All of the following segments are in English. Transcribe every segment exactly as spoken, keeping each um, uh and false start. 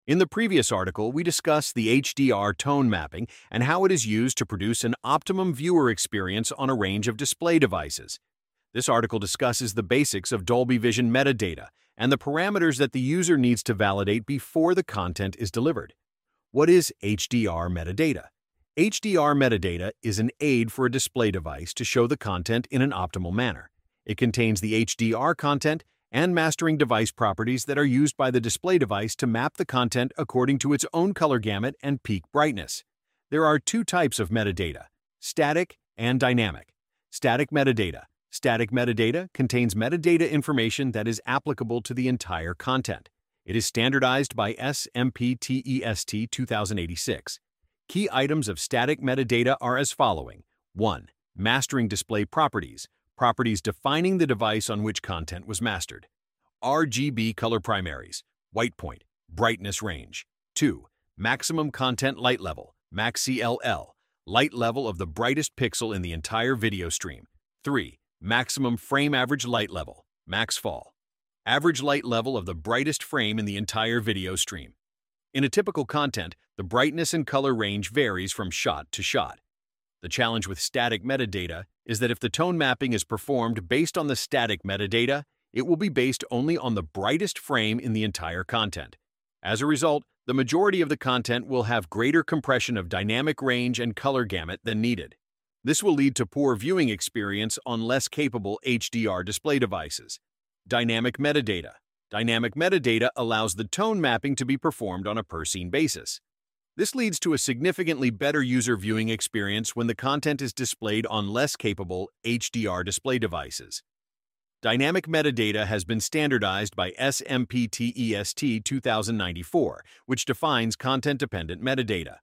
In the previous article, we discussed the H D R tone mapping and how it is used to produce an optimum viewer experience on a range of display devices. This article discusses the basics of Dolby Vision metadata and the parameters that the user needs to validate before the content is delivered. What is H D R metadata? H D R metadata is an aid for a display device to show the content in an optimal manner. It contains the H D R content and mastering device properties that are used by the display device to map the content according to its own color gamut and peak brightness. There are two types of metadata: static and dynamic. Static metadata. Static metadata contains metadata information that is applicable to the entire content. It is standardized by S M P T E S T two thousand eighty-six. Key items of static metadata are as following. one. Mastering display properties. Properties defining the device on which content was mastered. R G B color primaries. White point. Brightness range. two. Maximum content light level. Max C L L. Light level of the brightest pixel in the entire video stream. three. Maximum frame average light level. Max fall. Average light level of the brightest frame in the entire video stream. In a typical content, the brightness and color range varies from shot to shot. The challenge with static metadata is that if the tone mapping is performed based on the static metadata, it will be based only on the brightest frame in the entire content. As a result, the majority of the content will have greater compression of dynamic range and color gamut than needed. This will lead to poor viewing experience on less capable H D R display devices. Dynamic metadata. Dynamic metadata allows the tone mapping to be performed on a per-scene basis. This leads to a significantly better user viewing experience when the content is displayed on less capable H D R display devices. Dynamic metadata has been standardized by S M P T E S T two thousand ninety-four, which defines content-dependent metadata.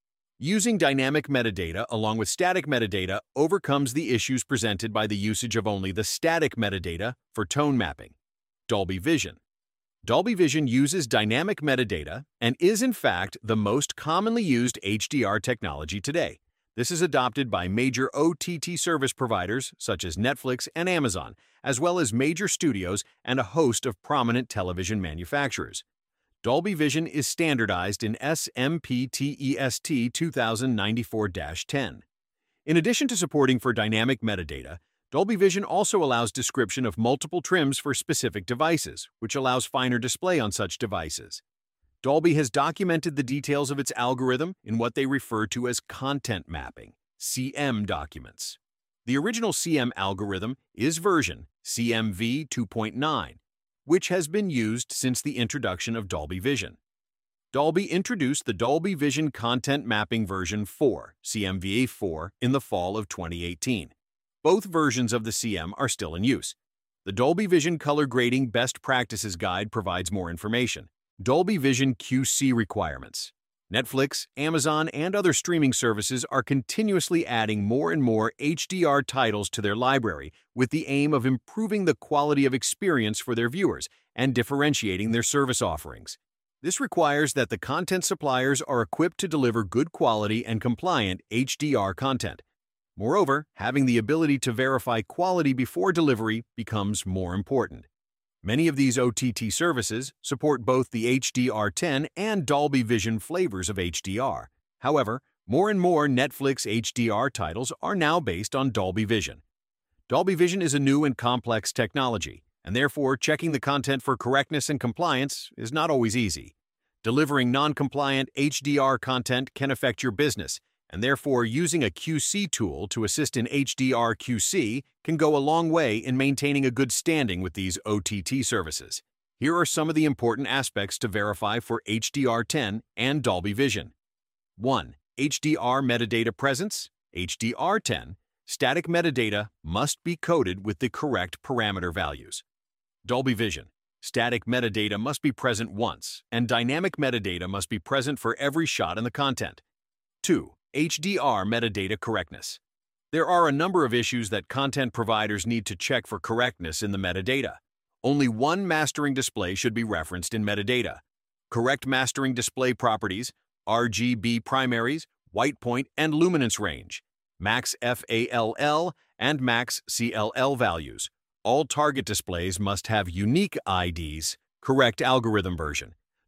Using dynamic metadata along with static metadata overcomes the issues presented by the usage of only the static metadata for tone mapping. Dolby Vision. Dolby Vision uses dynamic metadata and is in fact the most commonly used H D R technology today. This is adopted by major O T T service providers such as Netflix and Amazon, as well as major studios and a host of prominent television manufacturers. Dolby Vision is standardized in S M P T E S T two thousand ninety-four dash ten. In addition to supporting for dynamic metadata, Dolby Vision also allows description of multiple trims for specific devices, which allows finer display on such devices. Dolby has documented the details of its algorithm in what they refer to as content mapping, C M documents. The original C M algorithm is version C M V two point nine, which has been used since the introduction of Dolby Vision. Dolby introduced the Dolby Vision Content Mapping version four, C M V A four, in the fall of twenty eighteen. Both versions of the C M are still in use. The Dolby Vision Color Grading Best Practices Guide provides more information. Dolby Vision Q C requirements. Netflix, Amazon, and other streaming services are continuously adding more and more H D R titles to their library with the aim of improving the quality of experience for their viewers and differentiating their service offerings. This requires that the content suppliers are equipped to deliver good quality and compliant H D R content. Moreover, having the ability to verify quality before delivery becomes more important. Many of these O T T services support both the H D R ten and Dolby Vision flavors of H D R. However, more and more Netflix H D R titles are now based on Dolby Vision. Dolby Vision is a new and complex technology, and therefore checking the content for correctness and compliance is not always easy. Delivering non-compliant H D R content can affect your business, and therefore using a Q C tool to assist in H D R Q C can go a long way in maintaining a good standing with these O T T services. Here are some of the important aspects to verify for H D R ten and Dolby Vision. one. H D R metadata presence. H D R ten. Static metadata must be coded with the correct parameter values. Dolby Vision. Static metadata must be present once, and dynamic metadata must be present for every shot in the content. two. H D R metadata correctness. There are a number of issues that content providers need to check for correctness in the metadata. Only one mastering display should be referenced in metadata. Correct mastering display properties, R G B primaries, white point, and luminance range, max F A L L, and max C L L values. All target displays must have unique I Ds, correct algorithm version.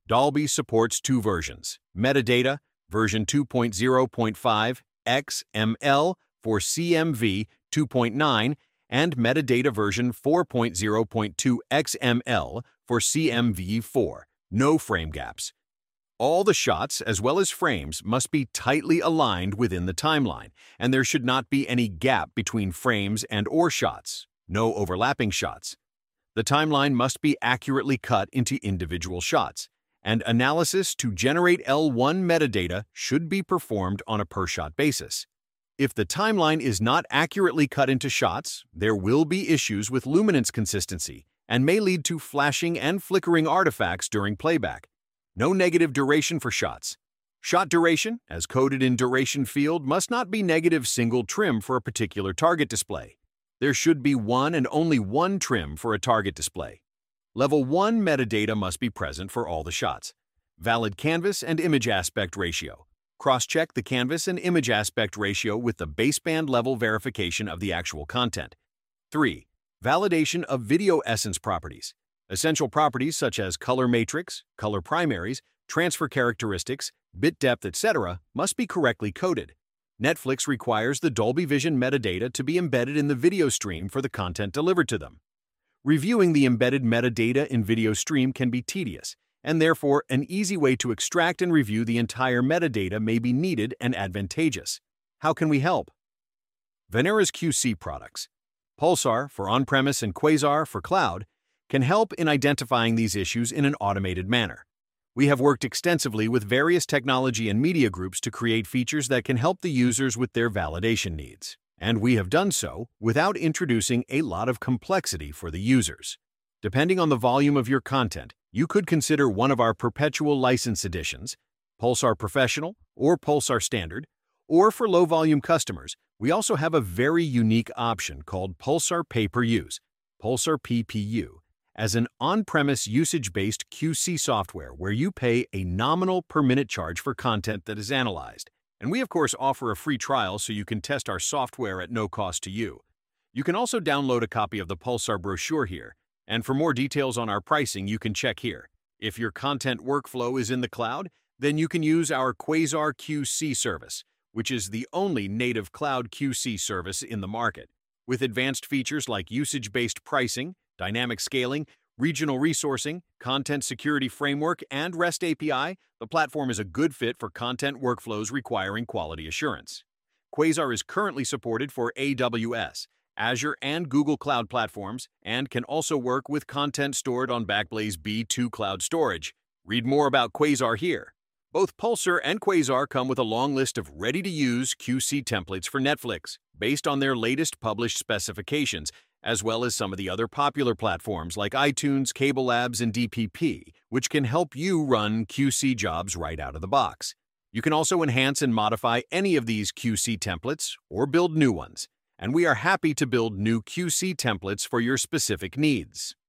Dolby supports two versions: Metadata version two point oh point five X M L for C M V two point nine and Metadata version four point oh point two X M L for C M V four. No frame gaps. All the shots, as well as frames, must be tightly aligned within the timeline, and there should not be any gap between frames and or shots. No overlapping shots. The timeline must be accurately cut into individual shots, and analysis to generate L one metadata should be performed on a per-shot basis. If the timeline is not accurately cut into shots, there will be issues with luminance consistency and may lead to flashing and flickering artifacts during playback. No negative duration for shots. Shot duration, as coded in duration field, must not be negative single trim for a particular target display. There should be one and only one trim for a target display. Level one metadata must be present for all the shots. Valid canvas and image aspect ratio. Cross-check the canvas and image aspect ratio with the baseband level verification of the actual content. three. Validation of video essence properties. Essential properties such as color matrix, color primaries, transfer characteristics, bit depth, et cetera must be correctly coded. Netflix requires the Dolby Vision metadata to be embedded in the video stream for the content delivered to them. Reviewing the embedded metadata in video stream can be tedious, and therefore an easy way to extract and review the entire metadata may be needed and advantageous. How can we help? Venera's Q C products, Pulsar for on-premise and Quasar for cloud, can help in identifying these issues in an automated manner. We have worked extensively with various technology and media groups to create features that can help the users with their validation needs, and we have done so without introducing a lot of complexity for the users. Depending on the volume of your content, you could consider one of our perpetual license editions, Pulsar Professional or Pulsar Standard, or for low-volume customers, we also have a very unique option called Pulsar Pay-Per-Use, Pulsar P P U, as an on-premise usage-based Q C software where you pay a nominal per-minute charge for content that is analyzed. And we, of course, offer a free trial so you can test our software at no cost to you. You can also download a copy of the Pulsar brochure here, and for more details on our pricing, you can check here. If your content workflow is in the cloud, then you can use our Quasar Q C service, which is the only native cloud Q C service in the market. With advanced features like usage-based pricing, dynamic scaling, regional resourcing, content security framework, and REST A P I, the platform is a good fit for content workflows requiring quality assurance. Quasar is currently supported for A W S, Azure, and Google Cloud platforms, and can also work with content stored on Backblaze B two Cloud Storage. Read more about Quasar here. Both Pulsar and Quasar come with a long list of ready-to-use Q C templates for Netflix, based on their latest published specifications, as well as some of the other popular platforms like iTunes, Cable Labs, and D P P, which can help you run Q C jobs right out of the box. You can also enhance and modify any of these Q C templates or build new ones, and we are happy to build new Q C templates for your specific needs.